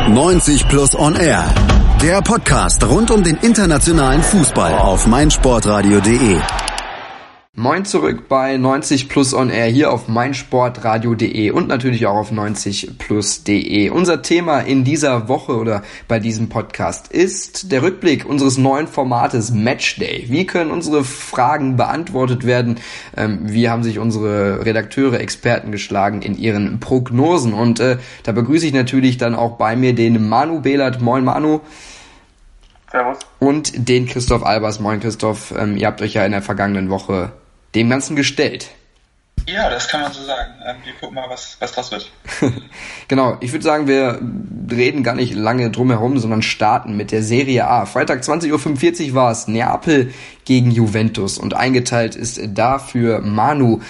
90 Plus on Air. Der Podcast rund um den internationalen Fußball auf meinsportradio.de. Moin zurück bei 90 Plus on Air hier auf meinsportradio.de und natürlich auch auf 90plus.de. Unser Thema in dieser Woche oder bei diesem Podcast ist der Rückblick unseres neuen Formates Matchday. Wie können unsere Fragen beantwortet werden? Wie haben sich unsere Redakteure, Experten geschlagen in ihren Prognosen? Und da begrüße ich natürlich dann auch bei mir den Manu Behlert. Moin Manu. Servus. Und den Christoph Albers. Moin Christoph. Ihr habt euch ja in der vergangenen Woche dem Ganzen gestellt. Ja, das kann man so sagen. Wir gucken mal, was draus wird. Genau, ich würde sagen, wir reden gar nicht lange drum herum, sondern starten mit der Serie A. Freitag 20.45 Uhr war es Neapel gegen Juventus und eingeteilt ist dafür Manu.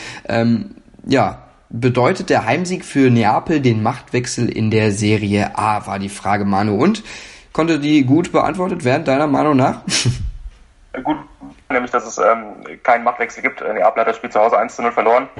Bedeutet der Heimsieg für Neapel den Machtwechsel in der Serie A, war die Frage, Manu. Und konnte die gut beantwortet werden, deiner Meinung nach? Gut, nämlich, dass es keinen Machtwechsel gibt. Neapel hat das Spiel zu Hause 1:0 verloren.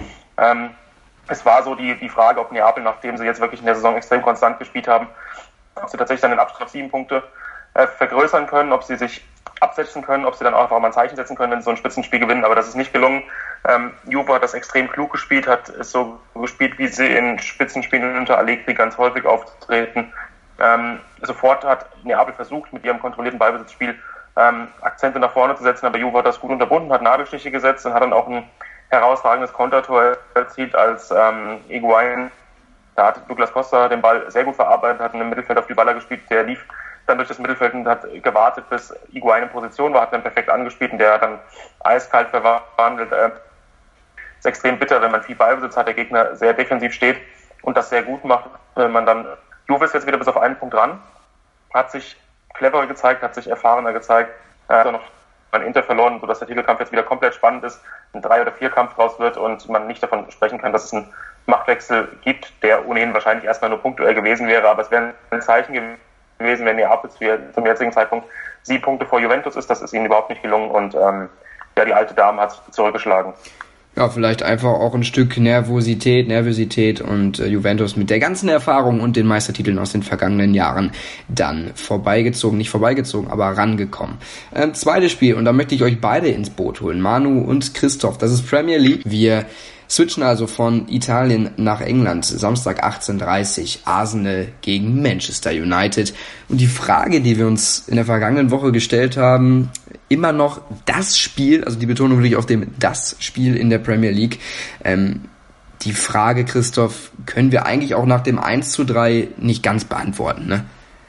Es war so die Frage, ob Neapel, nachdem sie jetzt wirklich in der Saison extrem konstant gespielt haben, ob sie tatsächlich dann den Abstand auf 7 Punkte vergrößern können, ob sie sich absetzen können, ob sie dann auch einfach mal ein Zeichen setzen können, wenn sie so ein Spitzenspiel gewinnen. Aber das ist nicht gelungen. Juve hat das extrem klug gespielt, hat es so gespielt, wie sie in Spitzenspielen unter Allegri ganz häufig auftreten. Sofort hat Neapel versucht, mit ihrem kontrollierten Ballbesitzspiel Akzente nach vorne zu setzen, aber Juve hat das gut unterbunden, hat Nadelstiche gesetzt und hat dann auch ein herausragendes Kontertor erzielt, als Higuaín, da hat Douglas Costa den Ball sehr gut verarbeitet, hat im Mittelfeld auf die Baller gespielt, der lief dann durch das Mittelfeld und hat gewartet, bis Higuaín in Position war, hat dann perfekt angespielt und der hat dann eiskalt verwandelt. Ist extrem bitter, wenn man viel Ballbesitz hat, der Gegner sehr defensiv steht und das sehr gut macht, wenn man dann, Juve ist jetzt wieder bis auf einen Punkt ran, hat sich cleverer gezeigt, hat sich erfahrener gezeigt, hat noch ein Inter verloren, sodass der Titelkampf jetzt wieder komplett spannend ist, ein 3- oder 4-Kampf draus wird und man nicht davon sprechen kann, dass es einen Machtwechsel gibt, der ohnehin wahrscheinlich erstmal nur punktuell gewesen wäre, aber es wäre ein Zeichen gewesen, wenn Neapel zum jetzigen Zeitpunkt 7 Punkte vor Juventus ist, das ist ihnen überhaupt nicht gelungen und die alte Dame hat zurückgeschlagen. Ja, vielleicht einfach auch ein Stück Nervosität und Juventus mit der ganzen Erfahrung und den Meistertiteln aus den vergangenen Jahren dann nicht vorbeigezogen, aber rangekommen. Zweites Spiel, und da möchte ich euch beide ins Boot holen, Manu und Christoph, das ist Premier League. Wir switchen also von Italien nach England, Samstag 18:30 Uhr, Arsenal gegen Manchester United. Und die Frage, die wir uns in der vergangenen Woche gestellt haben, immer noch das Spiel, also die Betonung wirklich auf dem das Spiel in der Premier League. Die Frage, Christoph, können wir eigentlich auch nach dem 1:3 nicht ganz beantworten, ne?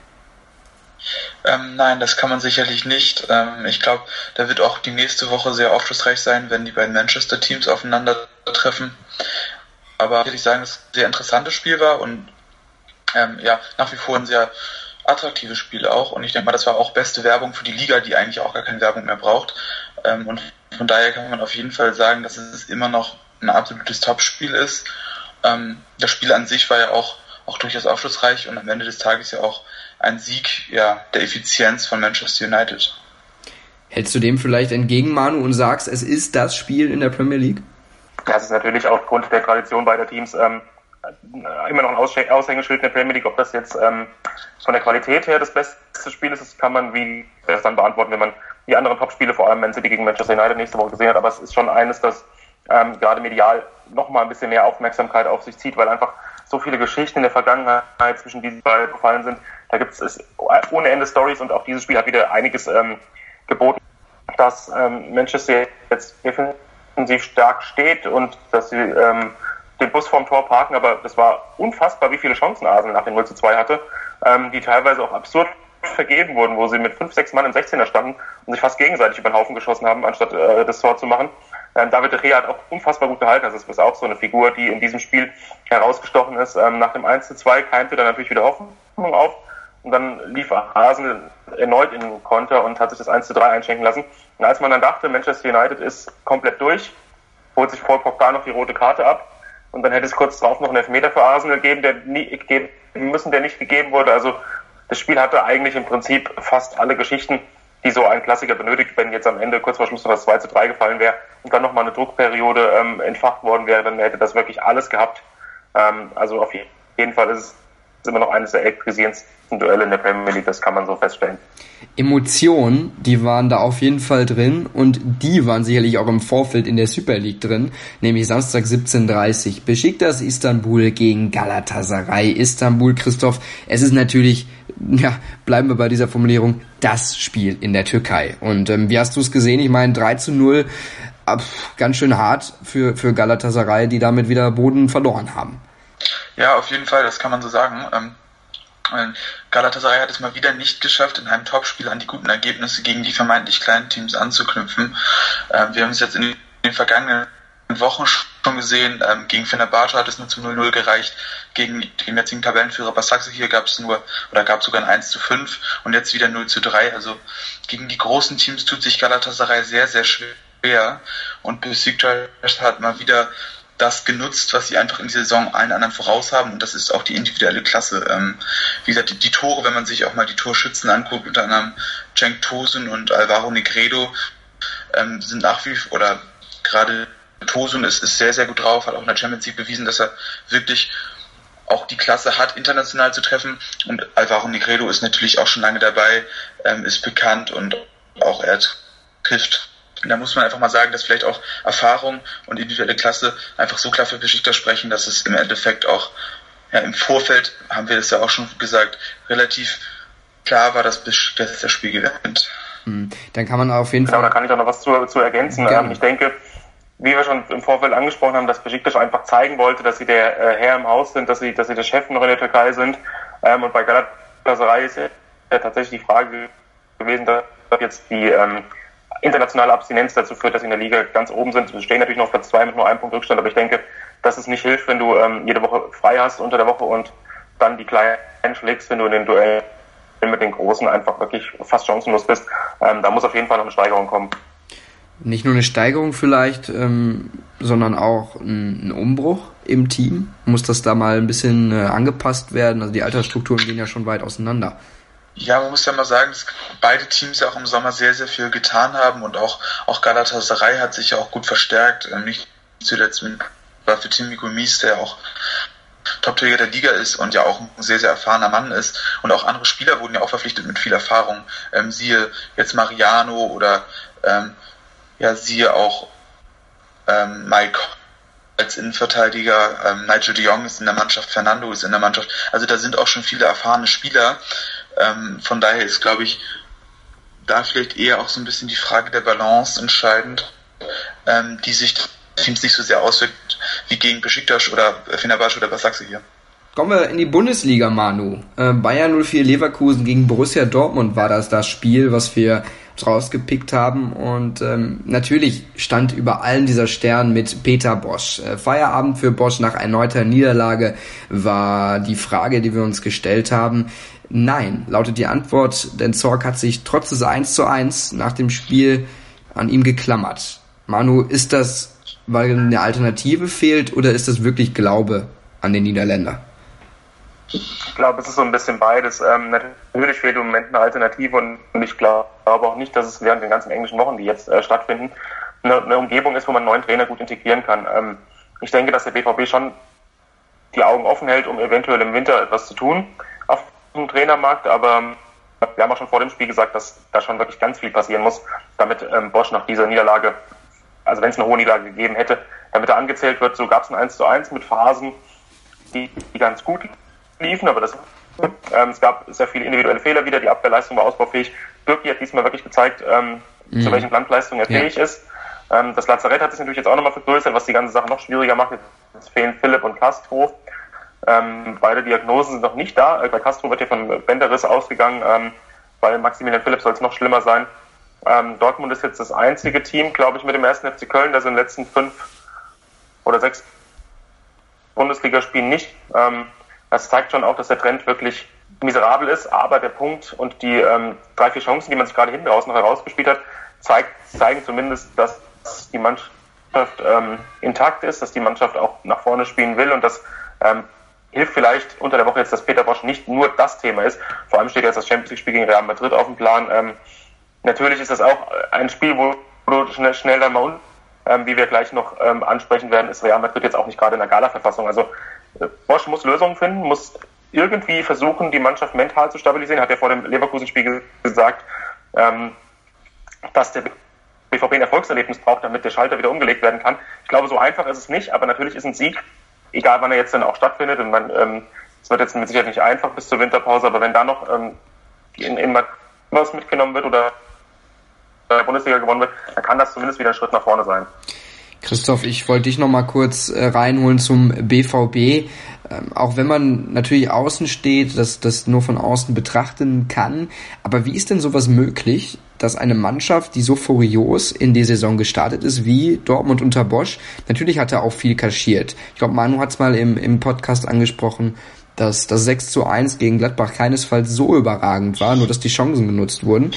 Nein, das kann man sicherlich nicht. Ich glaube, da wird auch die nächste Woche sehr aufschlussreich sein, wenn die beiden Manchester-Teams aufeinandertreffen. Aber würde ich sagen, dass es ein sehr interessantes Spiel war und nach wie vor ein sehr attraktives Spiel auch. Und ich denke mal, das war auch beste Werbung für die Liga, die eigentlich auch gar keine Werbung mehr braucht. Und von daher kann man auf jeden Fall sagen, dass es immer noch ein absolutes Topspiel ist. Das Spiel an sich war ja auch durchaus aufschlussreich und am Ende des Tages ja auch ein Sieg der Effizienz von Manchester United. Hältst du dem vielleicht entgegen, Manu, und sagst, es ist das Spiel in der Premier League? Das ist natürlich aufgrund der Tradition beider Teams immer noch ein Aushängeschild in der Premier League. Ob das jetzt von der Qualität her das beste Spiel ist, das kann man erst dann beantworten, wenn man die anderen Top-Spiele, vor allem Man City gegen Manchester United nächste Woche gesehen hat. Aber es ist schon eines, das gerade medial noch mal ein bisschen mehr Aufmerksamkeit auf sich zieht, weil einfach so viele Geschichten in der Vergangenheit zwischen diesen beiden gefallen sind. Da gibt es ohne Ende Stories und auch dieses Spiel hat wieder einiges geboten, dass Manchester jetzt defensiv stark steht und dass sie den Bus vorm Tor parken, aber das war unfassbar, wie viele Chancen Arsenal nach dem 0:2 hatte, die teilweise auch absurd vergeben wurden, wo sie mit 5-6 Mann im 16er standen und sich fast gegenseitig über den Haufen geschossen haben, anstatt das Tor zu machen. David de Gea hat auch unfassbar gut gehalten, also das ist auch so eine Figur, die in diesem Spiel herausgestochen ist. Nach dem 1:2 keimte dann natürlich wieder Hoffnung auf und dann lief Arsenal erneut in den Konter und hat sich das 1:3 einschenken lassen. Und als man dann dachte, Manchester United ist komplett durch, holt sich Paul Pogba noch die rote Karte ab und dann hätte es kurz drauf noch einen Elfmeter für Arsenal geben müssen, der nicht gegeben wurde. Also das Spiel hatte eigentlich im Prinzip fast alle Geschichten, die so ein Klassiker benötigt, wenn jetzt am Ende kurz vor Schluss noch das 2:3 gefallen wäre und dann nochmal eine Druckperiode entfacht worden wäre, dann hätte das wirklich alles gehabt. Also auf jeden Fall ist es immer noch eines der elektrisierendsten Duelle in der Premier League, das kann man so feststellen. Emotionen, die waren da auf jeden Fall drin und die waren sicherlich auch im Vorfeld in der Super League drin, nämlich Samstag 17:30 Besiktas Istanbul gegen Galatasaray Istanbul. Christoph, es ist natürlich, bleiben wir bei dieser Formulierung, das Spiel in der Türkei. Und wie hast du es gesehen? Ich meine 3:0, ganz schön hart für Galatasaray, die damit wieder Boden verloren haben. Ja, auf jeden Fall, das kann man so sagen. Galatasaray hat es mal wieder nicht geschafft, in einem Topspiel an die guten Ergebnisse gegen die vermeintlich kleinen Teams anzuknüpfen. Wir haben es jetzt in den vergangenen Wochen schon gesehen. Gegen Fenerbahce hat es nur zu 0-0 gereicht. Gegen den jetzigen Tabellenführer Başakşehir gab es sogar ein 1:5 und jetzt wieder 0:3. Also gegen die großen Teams tut sich Galatasaray sehr, sehr schwer und Besiktas hat mal wieder das genutzt, was sie einfach in dieser Saison allen anderen voraus haben, und das ist auch die individuelle Klasse. Wie gesagt, die Tore, wenn man sich auch mal die Torschützen anguckt, unter anderem Cenk Tosun und Alvaro Negredo, sind oder gerade Tosun ist sehr, sehr gut drauf, hat auch in der Champions League bewiesen, dass er wirklich auch die Klasse hat, international zu treffen, und Alvaro Negredo ist natürlich auch schon lange dabei, ist bekannt und auch er trifft. Da muss man einfach mal sagen, dass vielleicht auch Erfahrung und individuelle Klasse einfach so klar für Besiktas sprechen, dass es im Endeffekt auch im Vorfeld, haben wir das ja auch schon gesagt, relativ klar war, dass Besiktas das Spiel gewinnt. Dann kann man auf jeden Fall... Da kann ich auch noch was zu ergänzen. Ich denke, wie wir schon im Vorfeld angesprochen haben, dass Besiktas einfach zeigen wollte, dass sie der Herr im Haus sind, dass sie der Chef noch in der Türkei sind. Und bei Galatasaray ist ja tatsächlich die Frage gewesen, dass jetzt die internationale Abstinenz dazu führt, dass sie in der Liga ganz oben sind. Wir stehen natürlich noch auf Platz 2 mit nur einem Punkt Rückstand, aber ich denke, dass es nicht hilft, wenn du jede Woche frei hast unter der Woche und dann die Kleinen schlägst, wenn du in den Duell mit den Großen einfach wirklich fast chancenlos bist. Da muss auf jeden Fall noch eine Steigerung kommen. Nicht nur eine Steigerung vielleicht, sondern auch ein Umbruch im Team. Muss das da mal ein bisschen angepasst werden? Also die Altersstrukturen gehen ja schon weit auseinander. Ja, man muss ja mal sagen, dass beide Teams ja auch im Sommer sehr, sehr viel getan haben, und auch Galatasaray hat sich ja auch gut verstärkt. Nicht zuletzt für Timmy Gomis, der auch Top-Torjäger der Liga ist und ja auch ein sehr, sehr erfahrener Mann ist. Und auch andere Spieler wurden ja auch verpflichtet mit viel Erfahrung. Siehe jetzt Mariano oder siehe auch Mike als Innenverteidiger, Nigel de Jong ist in der Mannschaft, Fernando ist in der Mannschaft. Also da sind auch schon viele erfahrene Spieler. Von daher ist, glaube ich, da vielleicht eher auch so ein bisschen die Frage der Balance entscheidend, die sich Teams nicht so sehr auswirkt wie gegen Besiktas oder Fenerbahce oder Başakşehir. Kommen wir in die Bundesliga, Manu. Bayern 04 Leverkusen gegen Borussia Dortmund war das Spiel, was wir rausgepickt haben, und natürlich stand über allen dieser Sternen mit Peter Bosz. Feierabend für Bosz nach erneuter Niederlage war die Frage, die wir uns gestellt haben. Nein, lautet die Antwort, denn Zorc hat sich trotz des 1:1 nach dem Spiel an ihm geklammert. Manu, ist das, weil eine Alternative fehlt, oder ist das wirklich Glaube an den Niederländer? Ich glaube, es ist so ein bisschen beides. Natürlich fehlt im Moment eine Alternative, und ich glaube auch nicht, dass es während den ganzen englischen Wochen, die jetzt stattfinden, eine Umgebung ist, wo man einen neuen Trainer gut integrieren kann. Ich denke, dass der BVB schon die Augen offen hält, um eventuell im Winter etwas zu tun auf dem Trainermarkt, aber wir haben auch schon vor dem Spiel gesagt, dass da schon wirklich ganz viel passieren muss, damit Bosz nach dieser Niederlage, also wenn es eine hohe Niederlage gegeben hätte, damit er angezählt wird. So gab es ein 1:1 mit Phasen, die ganz gut liefen, aber es gab sehr viele individuelle Fehler wieder, die Abwehrleistung war ausbaufähig. Bürki hat diesmal wirklich gezeigt, zu welchen Landleistungen er fähig ist. Das Lazarett hat sich natürlich jetzt auch nochmal vergrößert, was die ganze Sache noch schwieriger macht. Jetzt fehlen Philipp und Castro. Beide Diagnosen sind noch nicht da. Bei Castro wird hier von Bänderriss ausgegangen, bei Maximilian Philipp soll es noch schlimmer sein. Dortmund ist jetzt das einzige Team, glaube ich, mit dem 1. FC Köln, das in den letzten 5 oder 6 Bundesligaspielen nicht. Das zeigt schon auch, dass der Trend wirklich miserabel ist, aber der Punkt und die 3-4 Chancen, die man sich gerade hinten raus noch herausgespielt hat, zeigen zumindest, dass die Mannschaft intakt ist, dass die Mannschaft auch nach vorne spielen will, und das hilft vielleicht unter der Woche jetzt, dass Peter Bosz nicht nur das Thema ist. Vor allem steht jetzt das Champions-League-Spiel gegen Real Madrid auf dem Plan. Natürlich ist das auch ein Spiel, wo du schnell dann mal wie wir gleich noch ansprechen werden, ist Real Madrid jetzt auch nicht gerade in der Gala-Verfassung. Also Bosz muss Lösungen finden, muss irgendwie versuchen, die Mannschaft mental zu stabilisieren. Hat ja vor dem Leverkusen-Spiel gesagt, dass der BVB ein Erfolgserlebnis braucht, damit der Schalter wieder umgelegt werden kann. Ich glaube, so einfach ist es nicht, aber natürlich ist ein Sieg, egal wann er jetzt dann auch stattfindet, und es wird jetzt mit Sicherheit nicht einfach bis zur Winterpause, aber wenn da noch in was mitgenommen wird oder in der Bundesliga gewonnen wird, dann kann das zumindest wieder ein Schritt nach vorne sein. Christoph, ich wollte dich noch mal kurz reinholen zum BVB. Auch wenn man natürlich außen steht, das nur von außen betrachten kann. Aber wie ist denn sowas möglich, dass eine Mannschaft, die so furios in die Saison gestartet ist, wie Dortmund unter Bosz, natürlich hat er auch viel kaschiert. Ich glaube, Manu hat es mal im Podcast angesprochen, dass das 6:1 gegen Gladbach keinesfalls so überragend war, nur dass die Chancen genutzt wurden.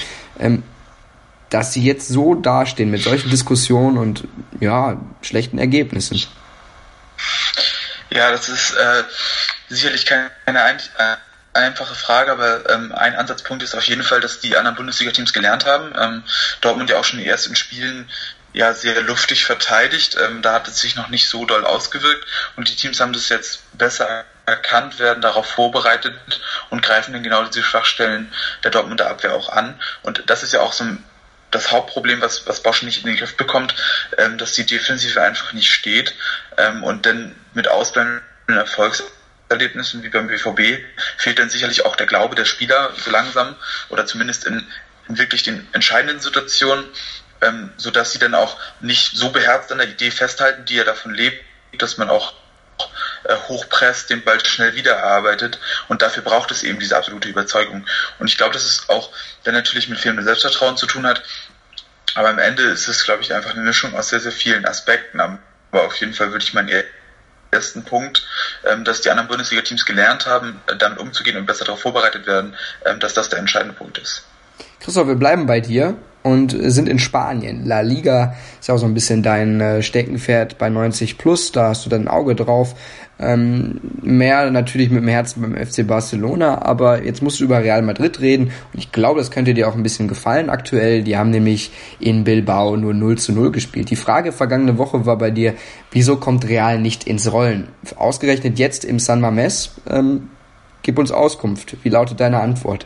Dass sie jetzt so dastehen mit solchen Diskussionen und schlechten Ergebnissen. Ja, das ist sicherlich keine einfache Frage, aber ein Ansatzpunkt ist auf jeden Fall, dass die anderen Bundesliga-Teams gelernt haben. Dortmund ja auch schon in den ersten Spielen sehr luftig verteidigt. Da hat es sich noch nicht so doll ausgewirkt und die Teams haben das jetzt besser erkannt, werden darauf vorbereitet und greifen dann genau diese Schwachstellen der Dortmunder Abwehr auch an. Und das ist ja auch so das Hauptproblem, was Bosz nicht in den Griff bekommt, dass die Defensive einfach nicht steht und dann mit ausbleibenden Erfolgserlebnissen wie beim BVB fehlt dann sicherlich auch der Glaube der Spieler so langsam oder zumindest in wirklich den entscheidenden Situationen, sodass sie dann auch nicht so beherzt an der Idee festhalten, die ja davon lebt, dass man auch hochpresst, den Ball schnell wiedererarbeitet und dafür braucht es eben diese absolute Überzeugung. Und ich glaube, dass es auch dann natürlich mit fehlendem Selbstvertrauen zu tun hat, aber am Ende ist es, glaube ich, einfach eine Mischung aus sehr, sehr vielen Aspekten. Aber auf jeden Fall würde ich meinen ersten Punkt, dass die anderen Bundesliga-Teams gelernt haben, damit umzugehen und besser darauf vorbereitet werden, dass das der entscheidende Punkt ist. Christoph, wir bleiben bei dir und sind in Spanien. La Liga ist ja auch so ein bisschen dein Steckenpferd bei 90+, da hast du dann ein Auge drauf. Mehr natürlich mit dem Herzen beim FC Barcelona, aber jetzt musst du über Real Madrid reden und ich glaube, das könnte dir auch ein bisschen gefallen aktuell. Die haben nämlich in Bilbao nur 0:0 gespielt. Die Frage vergangene Woche war bei dir, wieso kommt Real nicht ins Rollen? Ausgerechnet jetzt im San Mamés, gib uns Auskunft. Wie lautet deine Antwort?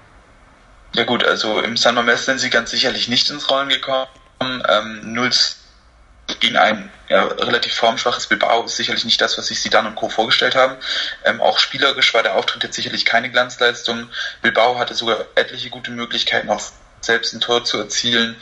Ja gut, also im San Mamés sind sie ganz sicherlich nicht ins Rollen gekommen. 0 gegen ein relativ formschwaches Bilbao ist sicherlich nicht das, was sich Zidane und Co. vorgestellt haben. Auch spielerisch war der Auftritt jetzt sicherlich keine Glanzleistung. Bilbao hatte sogar etliche gute Möglichkeiten, auch selbst ein Tor zu erzielen.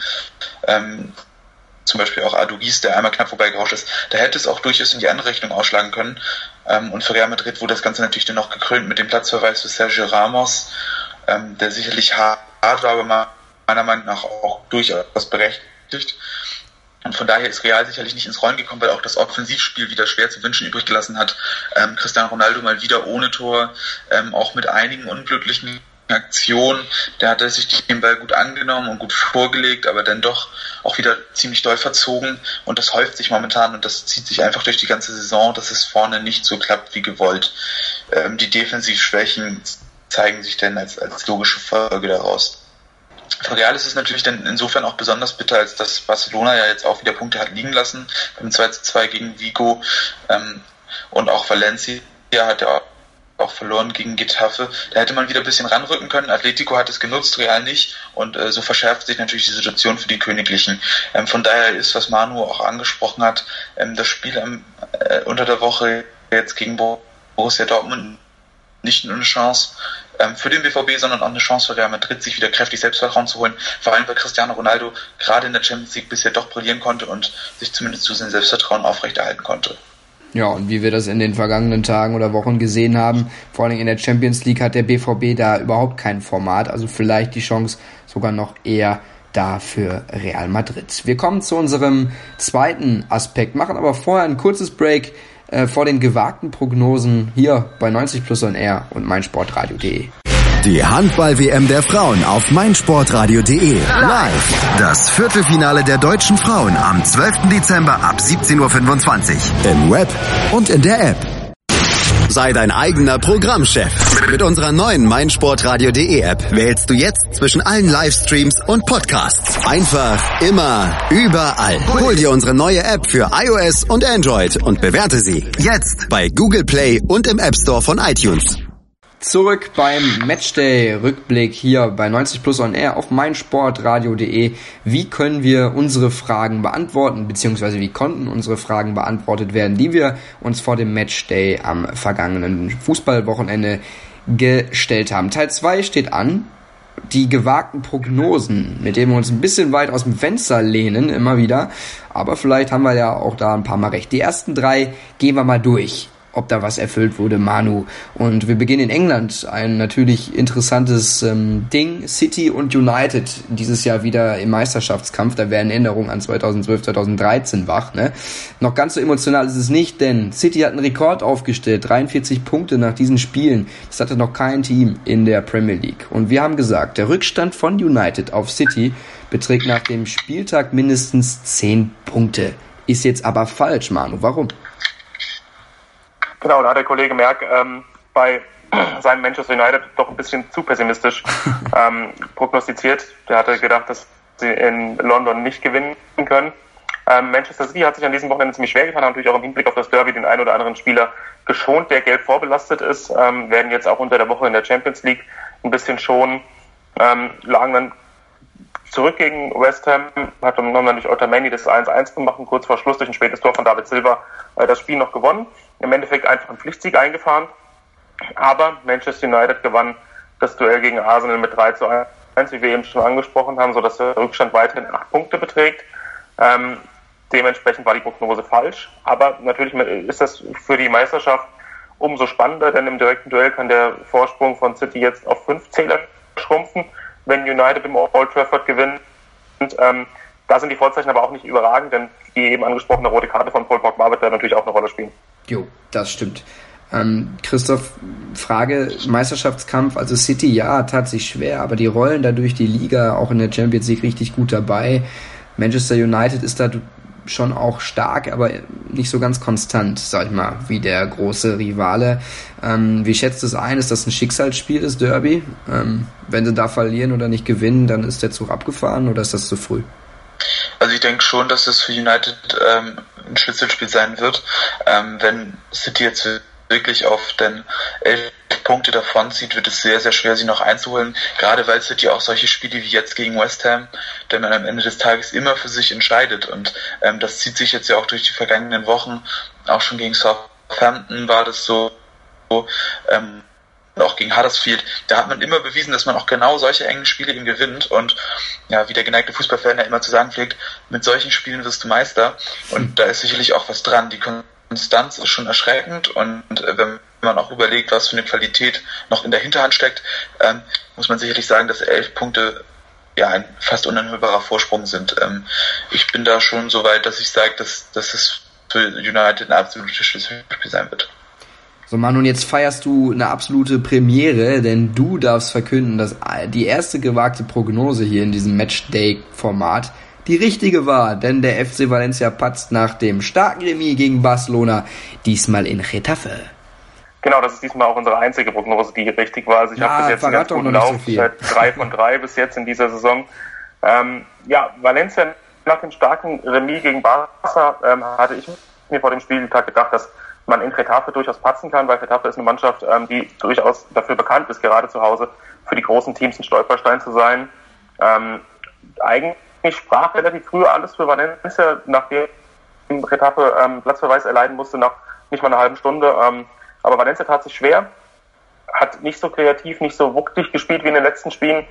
Zum Beispiel auch Adougis, der einmal knapp vorbeigerauscht ist. Da hätte es auch durchaus in die andere Richtung ausschlagen können. Und für Real Madrid wurde das Ganze natürlich dann noch gekrönt mit dem Platzverweis für Sergio Ramos, der sicherlich hart war, aber meiner Meinung nach auch durchaus berechtigt. Und von daher ist Real sicherlich nicht ins Rollen gekommen, weil auch das Offensivspiel wieder schwer zu wünschen übrig gelassen hat. Cristiano Ronaldo mal wieder ohne Tor, auch mit einigen unglücklichen Aktionen. Der hatte sich den Ball gut angenommen und gut vorgelegt, aber dann doch auch wieder ziemlich doll verzogen. Und das häuft sich momentan und das zieht sich einfach durch die ganze Saison, dass es vorne nicht so klappt wie gewollt. Die Defensivschwächen zeigen sich dann als logische Folge daraus. Für Real ist es natürlich dann insofern auch besonders bitter, als dass Barcelona ja jetzt auch wieder Punkte hat liegen lassen beim 2:2 gegen Vigo, und auch Valencia hat ja auch verloren gegen Getafe. Da hätte man wieder ein bisschen ranrücken können. Atletico hat es genutzt, Real nicht, und so verschärft sich natürlich die Situation für die Königlichen. Von daher ist, was Manu auch angesprochen hat, das Spiel unter der Woche jetzt gegen Borussia Dortmund nicht nur eine Chance für den BVB, sondern auch eine Chance für Real Madrid, sich wieder kräftig Selbstvertrauen zu holen. Vor allem, weil Cristiano Ronaldo gerade in der Champions League bisher doch brillieren konnte und sich zumindest zu seinem Selbstvertrauen aufrechterhalten konnte. Ja, und wie wir das in den vergangenen Tagen oder Wochen gesehen haben, vor allem in der Champions League hat der BVB da überhaupt kein Format, also vielleicht die Chance sogar noch eher da für Real Madrid. Wir kommen zu unserem zweiten Aspekt, machen aber vorher ein kurzes Break vor den gewagten Prognosen hier bei 90+ on Air und meinsportradio.de. Die Handball-WM der Frauen auf meinsportradio.de. Live. Das Viertelfinale der deutschen Frauen am 12. Dezember ab 17:25 Uhr. Im Web und in der App. Sei dein eigener Programmchef. Mit unserer neuen meinsportradio.de App wählst du jetzt zwischen allen Livestreams und Podcasts. Einfach, immer, überall. Hol dir unsere neue App für iOS und Android und bewerte sie jetzt bei Google Play und im App Store von iTunes. Zurück beim Matchday-Rückblick hier bei 90 Plus on Air auf meinsportradio.de. Wie können wir unsere Fragen beantworten, beziehungsweise wie konnten unsere Fragen beantwortet werden, die wir uns vor dem Matchday am vergangenen Fußballwochenende gestellt haben. Teil 2 steht an. Die gewagten Prognosen, mit denen wir uns ein bisschen weit aus dem Fenster lehnen, immer wieder. Aber vielleicht haben wir ja auch da ein paar Mal recht. Die ersten 3 gehen wir mal durch, ob da was erfüllt wurde, Manu. Und wir beginnen in England. Ein natürlich interessantes Ding. City und United dieses Jahr wieder im Meisterschaftskampf. Da werden Erinnerungen an 2012, 2013 wach. Ne? Noch ganz so emotional ist es nicht, denn City hat einen Rekord aufgestellt. 43 Punkte nach diesen Spielen. Das hatte noch kein Team in der Premier League. Und wir haben gesagt, der Rückstand von United auf City beträgt nach dem Spieltag mindestens 10 Punkte. Ist jetzt aber falsch, Manu. Warum? Genau, da hat der Kollege Merck bei seinem Manchester United doch ein bisschen zu pessimistisch prognostiziert. Der hatte gedacht, dass sie in London nicht gewinnen können. Manchester City hat sich an diesem Wochenende ziemlich schwer getan, haben natürlich auch im Hinblick auf das Derby den einen oder anderen Spieler geschont, der gelb vorbelastet ist, werden jetzt auch unter der Woche in der Champions League ein bisschen schonen, lagen dann zurück gegen West Ham, hat dann natürlich Otamendi das 1-1 gemacht und kurz vor Schluss durch ein spätes Tor von David Silva das Spiel noch gewonnen. Im Endeffekt einfach einen Pflichtsieg eingefahren. Aber Manchester United gewann das Duell gegen Arsenal mit 3-1, wie wir eben schon angesprochen haben, sodass der Rückstand weiterhin 8 Punkte beträgt. Dementsprechend war die Prognose falsch. Aber natürlich ist das für die Meisterschaft umso spannender, denn im direkten Duell kann der Vorsprung von City jetzt auf 5 Zähler schrumpfen, wenn United im Old Trafford gewinnt. Und, da sind die Vorzeichen aber auch nicht überragend, denn die eben angesprochene rote Karte von Paul Pogba wird da natürlich auch eine Rolle spielen. Jo, das stimmt. Christoph, Frage, Meisterschaftskampf, also City, ja, tat sich schwer, aber die rollen da durch die Liga auch in der Champions League richtig gut dabei. Manchester United ist da schon auch stark, aber nicht so ganz konstant, sag ich mal, wie der große Rivale. Wie schätzt du es ein? Ist das ein Schicksalsspiel, das Derby? Wenn sie da verlieren oder nicht gewinnen, dann ist der Zug abgefahren oder ist das zu früh? Also ich denke schon, dass das für United ein Schlüsselspiel sein wird. Wenn City jetzt wirklich auf den 11 Punkte davon zieht, wird es sehr, sehr schwer, sie noch einzuholen. Gerade weil City auch solche Spiele wie jetzt gegen West Ham, der man am Ende des Tages immer für sich entscheidet. Und das zieht sich jetzt ja auch durch die vergangenen Wochen. Auch schon gegen Southampton war das so. Auch gegen Huddersfield, da hat man immer bewiesen, dass man auch genau solche engen Spiele eben gewinnt und ja, wie der geneigte Fußballfan ja immer zu sagen pflegt, mit solchen Spielen wirst du Meister und da ist sicherlich auch was dran. Die Konstanz ist schon erschreckend und wenn man auch überlegt, was für eine Qualität noch in der Hinterhand steckt, muss man sicherlich sagen, dass 11 Punkte ja ein fast uneinholbarer Vorsprung sind. Ich bin da schon so weit, dass ich sage, dass es für United ein absolutes Schlüsselspiel sein wird. So, Mann, und jetzt feierst du eine absolute Premiere, denn du darfst verkünden, dass die erste gewagte Prognose hier in diesem Matchday-Format die richtige war, denn der FC Valencia patzt nach dem starken Remis gegen Barcelona, diesmal in Getafe. Genau, das ist diesmal auch unsere einzige Prognose, die richtig war. Also ich habe bis jetzt einen ganz guten Lauf, seit 3 von 3 bis jetzt in dieser Saison. Valencia nach dem starken Remis gegen Barca hatte ich mir vor dem Spieltag gedacht, dass man in Getafe durchaus patzen kann, weil Getafe ist eine Mannschaft, die durchaus dafür bekannt ist, gerade zu Hause für die großen Teams ein Stolperstein zu sein. Eigentlich sprach relativ früh alles für Valencia, nachdem Getafe Platzverweis erleiden musste nach nicht mal einer halben Stunde. Aber Valencia tat sich schwer, hat nicht so kreativ, nicht so wuchtig gespielt wie in den letzten Spielen,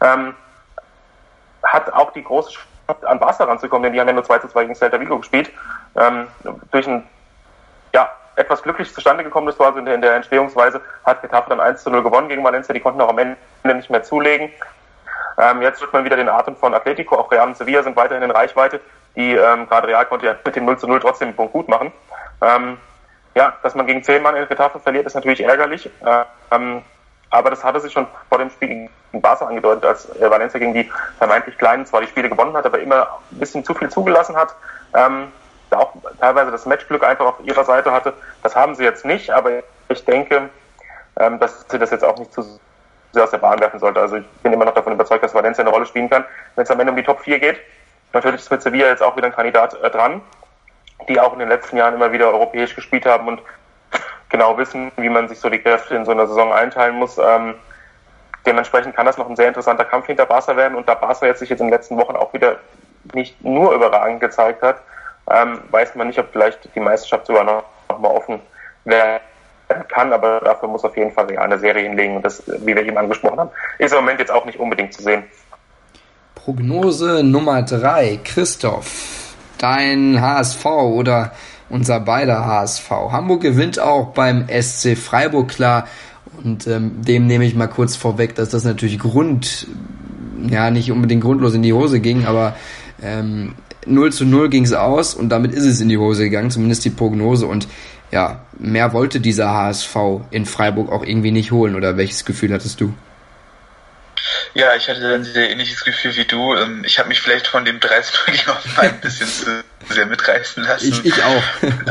hat auch die große Chance an Barca ranzukommen, denn die haben ja nur 2-2 gegen Celta Vigo gespielt, durch ein etwas glücklich zustande gekommen ist, also in der Entstehungsweise hat Getafe dann 1-0 gewonnen gegen Valencia, die konnten auch am Ende nicht mehr zulegen. Jetzt wird man wieder den Atem von Atletico, auch Real und Sevilla sind weiterhin in Reichweite, die gerade Real konnte ja mit dem 0-0 trotzdem den Punkt gut machen. Dass man gegen 10 Mann in Getafe verliert, ist natürlich ärgerlich, aber das hatte sich schon vor dem Spiel gegen Barca angedeutet, als Valencia gegen die vermeintlich Kleinen zwar die Spiele gewonnen hat, aber immer ein bisschen zu viel zugelassen hat, da auch teilweise das Matchglück einfach auf ihrer Seite hatte. Das haben sie jetzt nicht, aber ich denke, dass sie das jetzt auch nicht zu sehr aus der Bahn werfen sollte. Also ich bin immer noch davon überzeugt, dass Valencia eine Rolle spielen kann, wenn es am Ende um die Top 4 geht. Natürlich ist mit Sevilla jetzt auch wieder ein Kandidat dran, die auch in den letzten Jahren immer wieder europäisch gespielt haben und genau wissen, wie man sich so die Kräfte in so einer Saison einteilen muss. Dementsprechend kann das noch ein sehr interessanter Kampf hinter Barca werden. Und da Barca jetzt sich in den letzten Wochen auch wieder nicht nur überragend gezeigt hat, weiß man nicht, ob vielleicht die Meisterschaft sogar noch mal offen werden kann. Aber dafür muss auf jeden Fall Real eine Serie hinlegen. Und das, wie wir eben angesprochen haben, ist im Moment jetzt auch nicht unbedingt zu sehen. Prognose Nummer 3. Christoph, dein HSV oder unser beider HSV. Hamburg gewinnt auch beim SC Freiburg, klar. Und dem nehme ich mal kurz vorweg, dass das natürlich nicht unbedingt grundlos in die Hose ging, aber 0-0 ging es aus und damit ist es in die Hose gegangen, zumindest die Prognose. Und ja, mehr wollte dieser HSV in Freiburg auch irgendwie nicht holen. Oder welches Gefühl hattest du? Ja, ich hatte ein sehr ähnliches Gefühl wie du. Ich habe mich vielleicht von dem 30 gegen Hoffenheim ein bisschen zu sehr mitreißen lassen. Ich auch.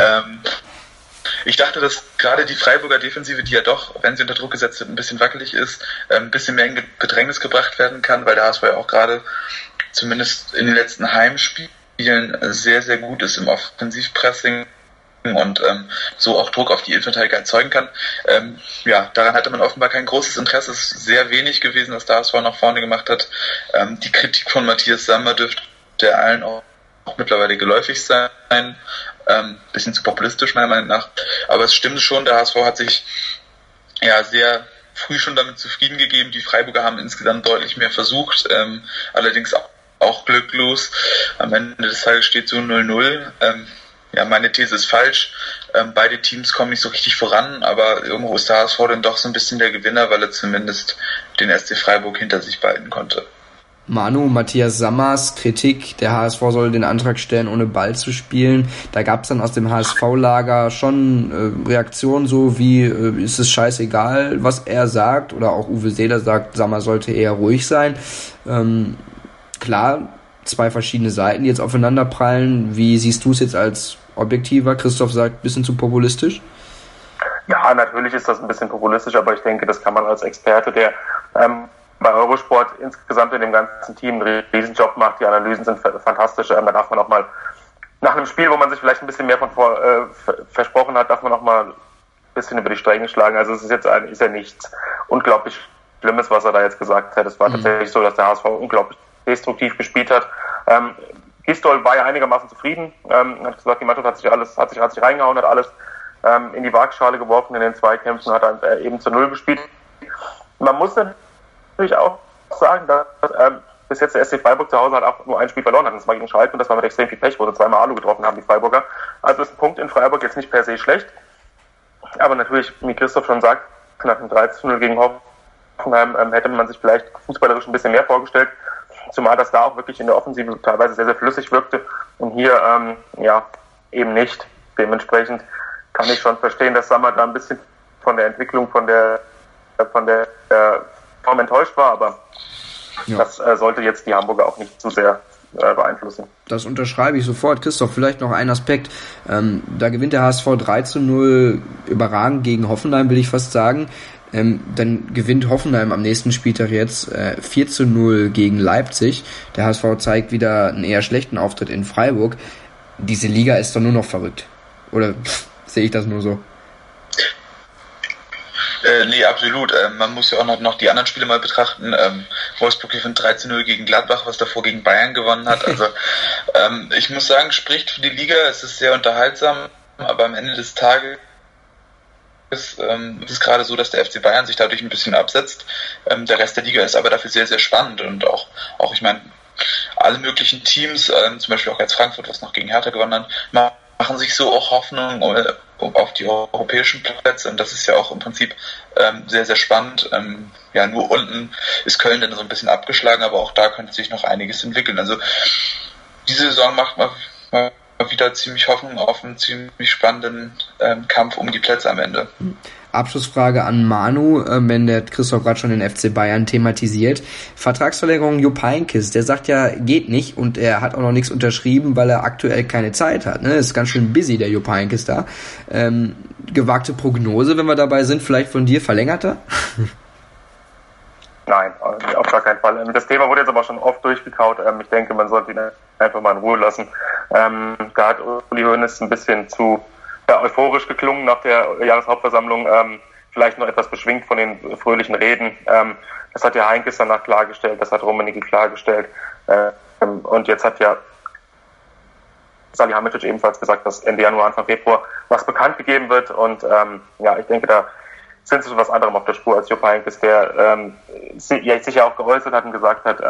Ich dachte, dass gerade die Freiburger Defensive, die ja doch, wenn sie unter Druck gesetzt wird, ein bisschen wackelig ist, ein bisschen mehr in Bedrängnis gebracht werden kann, weil der HSV ja auch gerade zumindest in den letzten Heimspielen sehr, sehr gut ist im Offensivpressing und so auch Druck auf die Innenverteidiger erzeugen kann. Daran hatte man offenbar kein großes Interesse. Es ist sehr wenig gewesen, was der HSV nach vorne gemacht hat. Die Kritik von Matthias Sammer dürfte allen auch mittlerweile geläufig sein. Bisschen zu populistisch meiner Meinung nach. Aber es stimmt schon, der HSV hat sich sehr früh schon damit zufrieden gegeben. Die Freiburger haben insgesamt deutlich mehr versucht, allerdings auch glücklos. Am Ende des Tages steht so 0-0. Meine These ist falsch. Beide Teams kommen nicht so richtig voran, aber irgendwo ist der HSV dann doch so ein bisschen der Gewinner, weil er zumindest den SC Freiburg hinter sich behalten konnte. Manu, Matthias Sammers Kritik, der HSV soll den Antrag stellen, ohne Ball zu spielen. Da gab es dann aus dem HSV-Lager schon Reaktionen so wie, ist es scheißegal, was er sagt, oder auch Uwe Seeler sagt, Sammer sollte eher ruhig sein. Klar, zwei verschiedene Seiten, die jetzt aufeinander prallen. Wie siehst du es jetzt als Objektiver? Christoph sagt, bisschen zu populistisch. Ja, natürlich ist das ein bisschen populistisch, aber ich denke, das kann man als Experte, der bei Eurosport insgesamt in dem ganzen Team einen Riesenjob macht. Die Analysen sind fantastisch. Da darf man auch mal nach einem Spiel, wo man sich vielleicht ein bisschen mehr von versprochen hat, darf man auch mal ein bisschen über die Stränge schlagen. Also es ist jetzt ist ja nichts unglaublich Schlimmes, was er da jetzt gesagt hat. Es war tatsächlich so, dass der HSV unglaublich destruktiv gespielt hat. Gistol war ja einigermaßen zufrieden, hat gesagt, die Mannschaft hat sich reingehauen, hat alles in die Waagschale geworfen in den Zweikämpfen, hat dann eben zu 0 gespielt. Man muss natürlich auch sagen, dass bis jetzt der SC Freiburg zu Hause halt auch nur ein Spiel verloren hat. Das war gegen Schalke und das war mit extrem viel Pech, wo sie zweimal Alu getroffen haben, die Freiburger. Also ist ein Punkt in Freiburg jetzt nicht per se schlecht. Aber natürlich, wie Christoph schon sagt, nach dem 13-0 gegen Hoffenheim hätte man sich vielleicht fußballerisch ein bisschen mehr vorgestellt. Zumal das da auch wirklich in der Offensive teilweise sehr, sehr flüssig wirkte. Und hier eben nicht. Dementsprechend kann ich schon verstehen, dass Sammer da ein bisschen von der Entwicklung, von der Form enttäuscht war, aber das sollte jetzt die Hamburger auch nicht zu sehr beeinflussen. Das unterschreibe ich sofort. Christoph, vielleicht noch ein Aspekt. Da gewinnt der HSV 3-0 überragend gegen Hoffenheim, will ich fast sagen. Dann gewinnt Hoffenheim am nächsten Spieltag jetzt 4-0 gegen Leipzig. Der HSV zeigt wieder einen eher schlechten Auftritt in Freiburg. Diese Liga ist doch nur noch verrückt. Oder sehe ich das nur so? Nee, absolut. Man muss ja auch noch die anderen Spiele mal betrachten. Wolfsburg gewinnt 13-0 gegen Gladbach, was davor gegen Bayern gewonnen hat. Also ich muss sagen, spricht für die Liga. Es ist sehr unterhaltsam, aber am Ende des Tages ist es gerade so, dass der FC Bayern sich dadurch ein bisschen absetzt. Der Rest der Liga ist aber dafür sehr, sehr spannend und auch ich meine, alle möglichen Teams, zum Beispiel auch jetzt Frankfurt, was noch gegen Hertha gewonnen hat, machen sich so auch Hoffnung auf die europäischen Plätze und das ist ja auch im Prinzip sehr, sehr spannend. Nur unten ist Köln dann so ein bisschen abgeschlagen, aber auch da könnte sich noch einiges entwickeln. Also diese Saison macht mal wieder ziemlich Hoffnung auf einen ziemlich spannenden Kampf um die Plätze am Ende. Abschlussfrage an Manu, wenn der Christoph gerade schon den FC Bayern thematisiert. Vertragsverlängerung Jupp Heynckes, der sagt ja, geht nicht und er hat auch noch nichts unterschrieben, weil er aktuell keine Zeit hat. Ne? Ist ganz schön busy, der Jupp Heynckes da. Gewagte Prognose, wenn wir dabei sind, vielleicht von dir, verlängert er? Nein, auf gar keinen Fall. Das Thema wurde jetzt aber schon oft durchgekaut. Ich denke, man sollte ihn einfach mal in Ruhe lassen. Da hat Uli Hoeneß ein bisschen zu euphorisch geklungen nach der Jahreshauptversammlung, vielleicht noch etwas beschwingt von den fröhlichen Reden. Das hat ja Heinkes danach klargestellt, das hat Rummenigge klargestellt. Und jetzt hat ja Salihamidzic ebenfalls gesagt, dass Ende Januar, Anfang Februar was bekannt gegeben wird. Und ich denke, da sind sie zu was anderem auf der Spur als Jupp Heynckes, der sich ja auch geäußert hat und gesagt hat,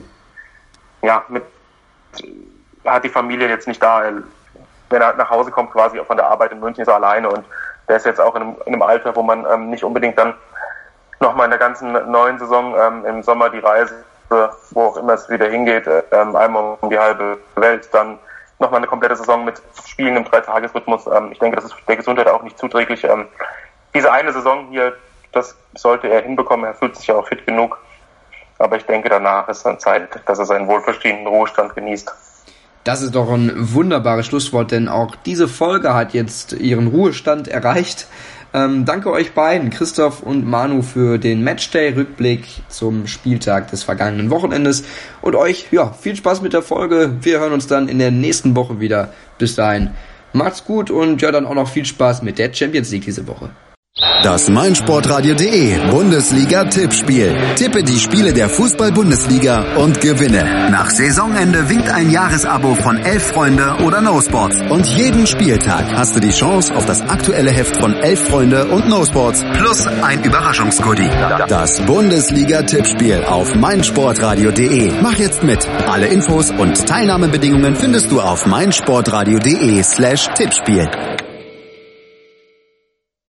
hat die Familie jetzt nicht da, wenn er nach Hause kommt, quasi von der Arbeit in München, ist er alleine, und der ist jetzt auch in einem Alter, wo man nicht unbedingt dann nochmal in der ganzen neuen Saison im Sommer die Reise, wo auch immer es wieder hingeht, einmal um die halbe Welt, dann nochmal eine komplette Saison mit Spielen im 3-Tages-Rhythmus. Ich denke, das ist der Gesundheit auch nicht zuträglich. Diese eine Saison hier, das sollte er hinbekommen, er fühlt sich ja auch fit genug, aber ich denke, danach ist dann Zeit, dass er seinen wohlverdienten Ruhestand genießt. Das ist doch ein wunderbares Schlusswort, denn auch diese Folge hat jetzt ihren Ruhestand erreicht. Danke euch beiden, Christoph und Manu, für den Matchday-Rückblick zum Spieltag des vergangenen Wochenendes. Und euch, viel Spaß mit der Folge. Wir hören uns dann in der nächsten Woche wieder. Bis dahin, macht's gut und dann auch noch viel Spaß mit der Champions League diese Woche. Das meinsportradio.de Bundesliga-Tippspiel. Tippe die Spiele der Fußball-Bundesliga und gewinne. Nach Saisonende winkt ein Jahresabo von 11 Freunde oder No Sports. Und jeden Spieltag hast du die Chance auf das aktuelle Heft von 11 Freunde und No Sports plus ein Überraschungsgoodie. Das Bundesliga-Tippspiel auf meinsportradio.de. Mach jetzt mit. Alle Infos und Teilnahmebedingungen findest du auf meinsportradio.de/Tippspiel.